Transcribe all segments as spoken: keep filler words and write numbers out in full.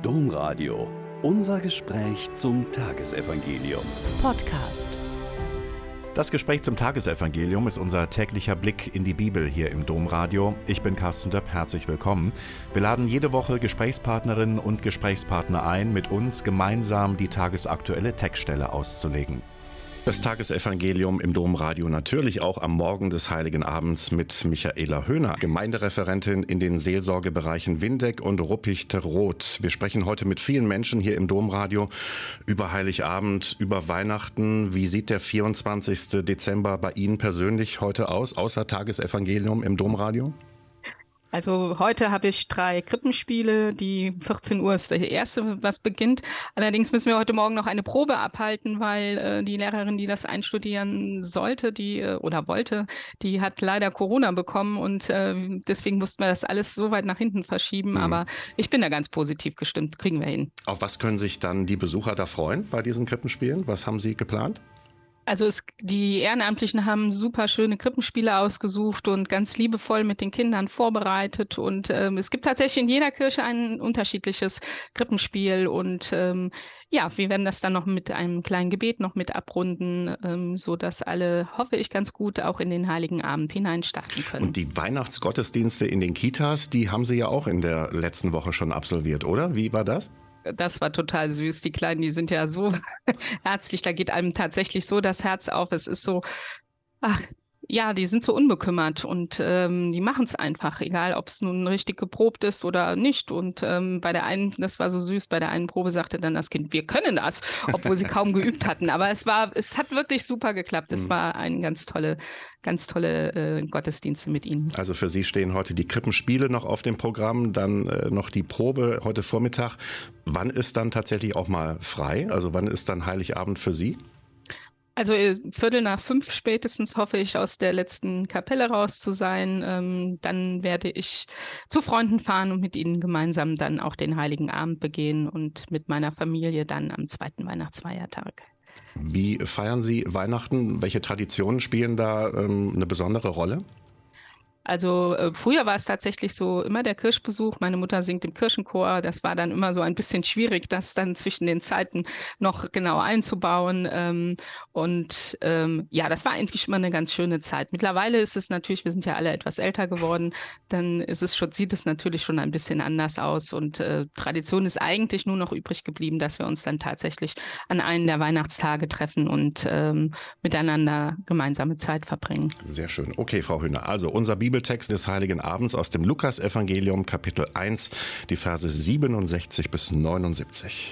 Domradio. Unser Gespräch zum Tagesevangelium. Podcast. Das Gespräch zum Tagesevangelium ist unser täglicher Blick in die Bibel hier im Domradio. Ich bin Carsten Döpp, herzlich willkommen. Wir laden jede Woche Gesprächspartnerinnen und Gesprächspartner ein, mit uns gemeinsam die tagesaktuelle Textstelle auszulegen. Das Tagesevangelium im Domradio natürlich auch am Morgen des Heiligen Abends mit Michaela Höhner, Gemeindereferentin in den Seelsorgebereichen Windeck und Ruppichteroth. Wir sprechen heute mit vielen Menschen hier im Domradio über Heiligabend, über Weihnachten. Wie sieht der vierundzwanzigste Dezember bei Ihnen persönlich heute aus, außer Tagesevangelium im Domradio? Also heute habe ich drei Krippenspiele, die vierzehn Uhr ist der erste, was beginnt. Allerdings müssen wir heute Morgen noch eine Probe abhalten, weil äh, die Lehrerin, die das einstudieren sollte, die äh, oder wollte, die hat leider Corona bekommen und äh, deswegen mussten wir das alles so weit nach hinten verschieben. Mhm. Aber ich bin da ganz positiv gestimmt, kriegen wir hin. Auf was können sich dann die Besucher da freuen bei diesen Krippenspielen? Was haben Sie geplant? Also es, die Ehrenamtlichen haben super schöne Krippenspiele ausgesucht und ganz liebevoll mit den Kindern vorbereitet. Und ähm, es gibt tatsächlich in jeder Kirche ein unterschiedliches Krippenspiel. Und ähm, ja, wir werden das dann noch mit einem kleinen Gebet noch mit abrunden, ähm, sodass alle, hoffe ich, ganz gut auch in den Heiligen Abend hinein starten können. Und die Weihnachtsgottesdienste in den Kitas, die haben Sie ja auch in der letzten Woche schon absolviert, oder? Wie war das? Das war total süß. Die Kleinen, die sind ja so herzlich. Da geht einem tatsächlich so das Herz auf. Es ist so, ach ja, die sind so unbekümmert und ähm, die machen es einfach, egal ob es nun richtig geprobt ist oder nicht. Und ähm, bei der einen, das war so süß, bei der einen Probe sagte dann das Kind, wir können das, obwohl sie kaum geübt hatten. Aber es war, es hat wirklich super geklappt. Es war ein ganz tolle, ganz tolle äh, Gottesdienste mit ihnen. Also für Sie stehen heute die Krippenspiele noch auf dem Programm, dann äh, noch die Probe heute Vormittag. Wann ist dann tatsächlich auch mal frei? Also wann ist dann Heiligabend für Sie? Also Viertel nach fünf spätestens hoffe ich, aus der letzten Kapelle raus zu sein. Ähm, dann werde ich zu Freunden fahren und mit ihnen gemeinsam dann auch den Heiligen Abend begehen und mit meiner Familie dann am zweiten Weihnachtsfeiertag. Wie feiern Sie Weihnachten? Welche Traditionen spielen da ähm, eine besondere Rolle? Also äh, früher war es tatsächlich so immer der Kirchbesuch. Meine Mutter singt im Kirchenchor. Das war dann immer so ein bisschen schwierig, das dann zwischen den Zeiten noch genau einzubauen. Ähm, und ähm, ja, das war eigentlich immer eine ganz schöne Zeit. Mittlerweile ist es natürlich, wir sind ja alle etwas älter geworden, dann ist es schon, sieht es natürlich schon ein bisschen anders aus. Und äh, Tradition ist eigentlich nur noch übrig geblieben, dass wir uns dann tatsächlich an einen der Weihnachtstage treffen und ähm, miteinander gemeinsame Zeit verbringen. Sehr schön. Okay, Frau Höhner, also unser Bibel Text des Heiligen Abends aus dem Lukas-Evangelium, Kapitel eins, die Verse siebenundsechzig bis neunundsiebzig.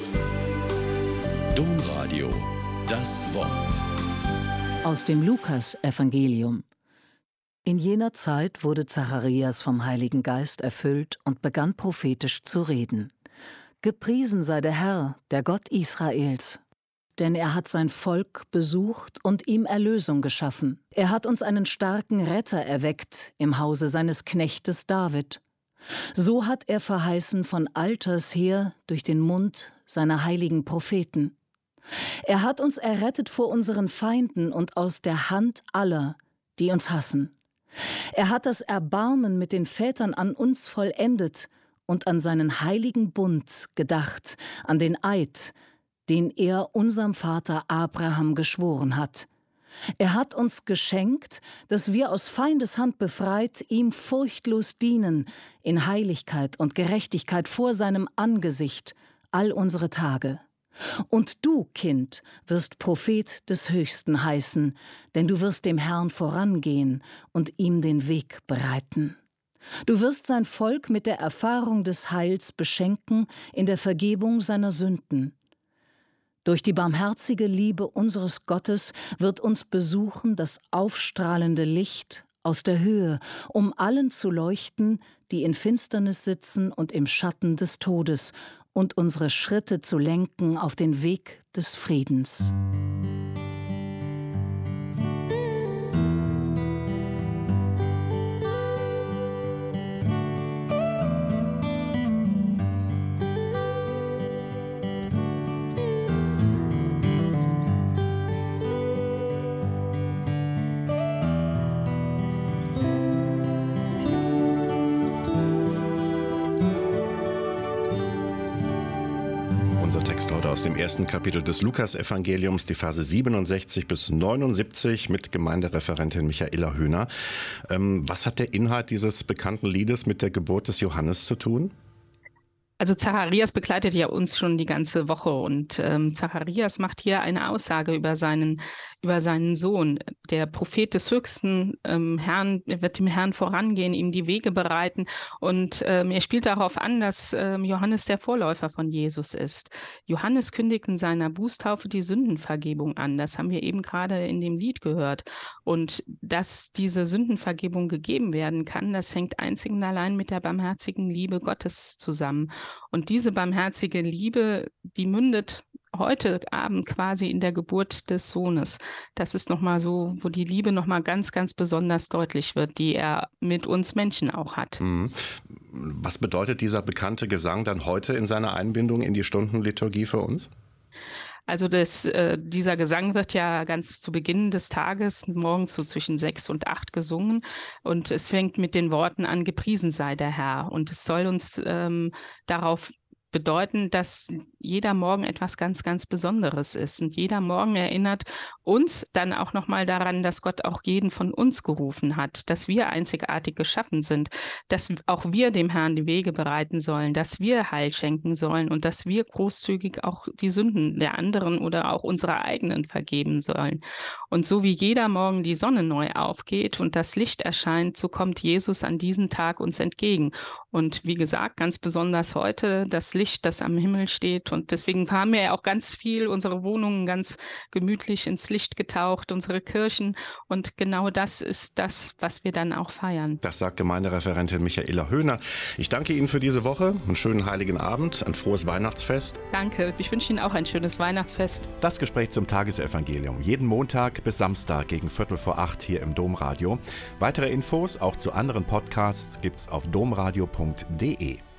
Domradio, das Wort. Aus dem Lukas-Evangelium. In jener Zeit wurde Zacharias vom Heiligen Geist erfüllt und begann prophetisch zu reden. Gepriesen sei der Herr, der Gott Israels. Denn er hat sein Volk besucht und ihm Erlösung geschaffen. Er hat uns einen starken Retter erweckt im Hause seines Knechtes David. So hat er verheißen von alters her durch den Mund seiner heiligen Propheten. Er hat uns errettet vor unseren Feinden und aus der Hand aller, die uns hassen. Er hat das Erbarmen mit den Vätern an uns vollendet und an seinen heiligen Bund gedacht, an den Eid, den er unserem Vater Abraham geschworen hat. Er hat uns geschenkt, dass wir aus Feindes Hand befreit ihm furchtlos dienen, in Heiligkeit und Gerechtigkeit vor seinem Angesicht all unsere Tage. Und du, Kind, wirst Prophet des Höchsten heißen, denn du wirst dem Herrn vorangehen und ihm den Weg bereiten. Du wirst sein Volk mit der Erfahrung des Heils beschenken in der Vergebung seiner Sünden. Durch die barmherzige Liebe unseres Gottes wird uns besuchen das aufstrahlende Licht aus der Höhe, um allen zu leuchten, die in Finsternis sitzen und im Schatten des Todes, und unsere Schritte zu lenken auf den Weg des Friedens. unser Text heute aus dem ersten Kapitel des Lukas-Evangeliums, die Verse siebenundsechzig bis neunundsiebzig mit Gemeindereferentin Michaela Höhner. Ähm, was hat der Inhalt dieses bekannten Liedes mit der Geburt des Johannes zu tun? Also Zacharias begleitet ja uns schon die ganze Woche und ähm, Zacharias macht hier eine Aussage über seinen, über seinen Sohn. Der Prophet des höchsten ähm, Herrn wird dem Herrn vorangehen, ihm die Wege bereiten und ähm, er spielt darauf an, dass ähm, Johannes der Vorläufer von Jesus ist. Johannes kündigt in seiner Bußtaufe die Sündenvergebung an. Das haben wir eben gerade in dem Lied gehört. Und dass diese Sündenvergebung gegeben werden kann, das hängt einzig und allein mit der barmherzigen Liebe Gottes zusammen. Und diese barmherzige Liebe, die mündet heute Abend quasi in der Geburt des Sohnes. Das ist nochmal so, wo die Liebe nochmal ganz, ganz besonders deutlich wird, die er mit uns Menschen auch hat. Was bedeutet dieser bekannte Gesang dann heute in seiner Einbindung in die Stundenliturgie für uns? Also das, äh, dieser Gesang wird ja ganz zu Beginn des Tages morgens so zwischen sechs und acht gesungen und es fängt mit den Worten an, gepriesen sei der Herr. Und es soll uns ähm, darauf bedeuten, dass jeder Morgen etwas ganz, ganz Besonderes ist. Und jeder Morgen erinnert uns dann auch nochmal daran, dass Gott auch jeden von uns gerufen hat, dass wir einzigartig geschaffen sind, dass auch wir dem Herrn die Wege bereiten sollen, dass wir Heil schenken sollen und dass wir großzügig auch die Sünden der anderen oder auch unsere eigenen vergeben sollen. Und so wie jeder Morgen die Sonne neu aufgeht und das Licht erscheint, so kommt Jesus an diesem Tag uns entgegen. Und wie gesagt, ganz besonders heute das Licht, das am Himmel steht. Und deswegen haben wir ja auch ganz viel unsere Wohnungen ganz gemütlich ins Licht getaucht, unsere Kirchen. Und genau das ist das, was wir dann auch feiern. Das sagt Gemeindereferentin Michaela Höhner. Ich danke Ihnen für diese Woche. Einen schönen Heiligen Abend, ein frohes Weihnachtsfest. Danke. Ich wünsche Ihnen auch ein schönes Weihnachtsfest. Das Gespräch zum Tagesevangelium. Jeden Montag bis Samstag gegen Viertel vor acht hier im Domradio. Weitere Infos auch zu anderen Podcasts gibt's auf domradio punkt de.